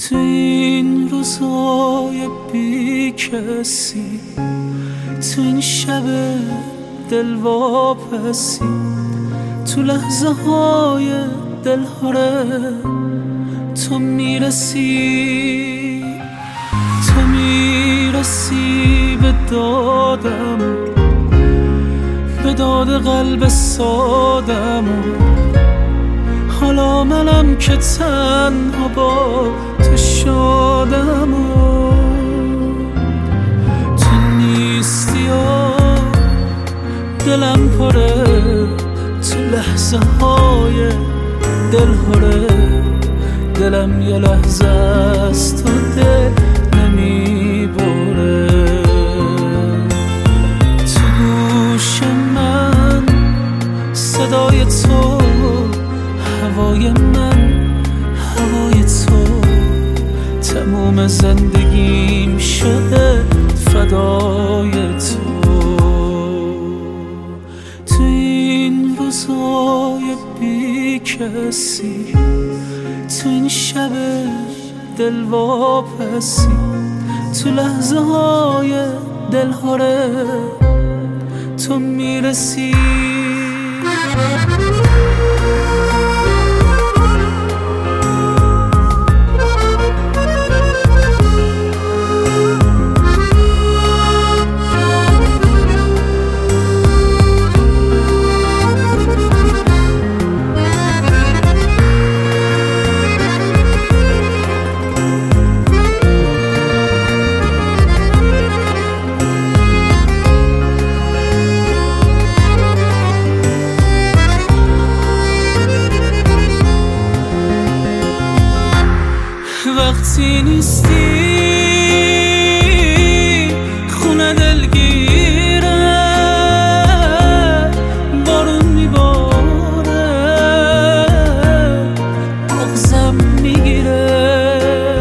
تو این روزای بی کسی، تو این شب دلواپسی، تو لحظه های دلهوره تو میرسی، تو میرسی به دادم، به داد قلب سادم. حالا منم که تنها با تو شادم و تو نیستی و دلم پره، تو لحظه های دلهوره دلم یه لحظه از تو دل نمیبره. تو گوش من صدای تو، هوای من هوای تو، تموم زندگیم شده فدای تو. تو این روزای بی کسی، تو این شب دلواپسی، تو لحظه های دلهوره تو میرسی. وقتی نیستی خونه دلگیره، بارون میباره مغزم میگیره،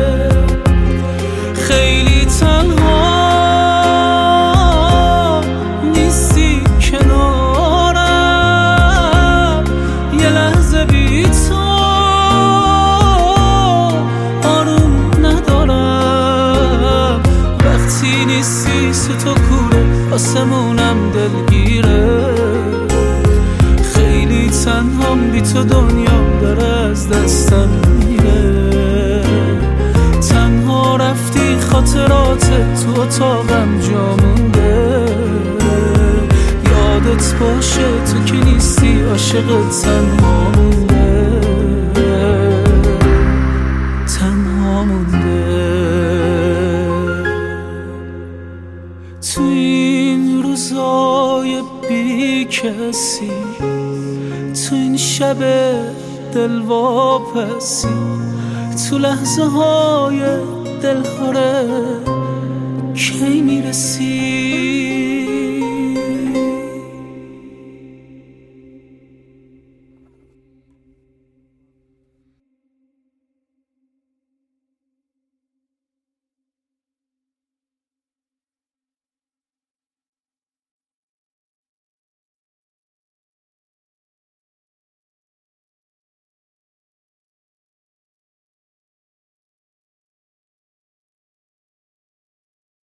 خیلی تنها نیستی کنارم، یه لحظه بی تو نیستی. ستو کوره آسمونم دلگیره، خیلی تنهام بی تو دنیام داره از دستم میره. تنها رفتی خاطراتت تو اتاقم جا مونده، یادت باشه تو که نیستی عاشقت تنها مونده، تنها مونده. تو این روزای بی کسی، تو این شب دلواپسی، تو لحظه های دلهوره کی میرسی.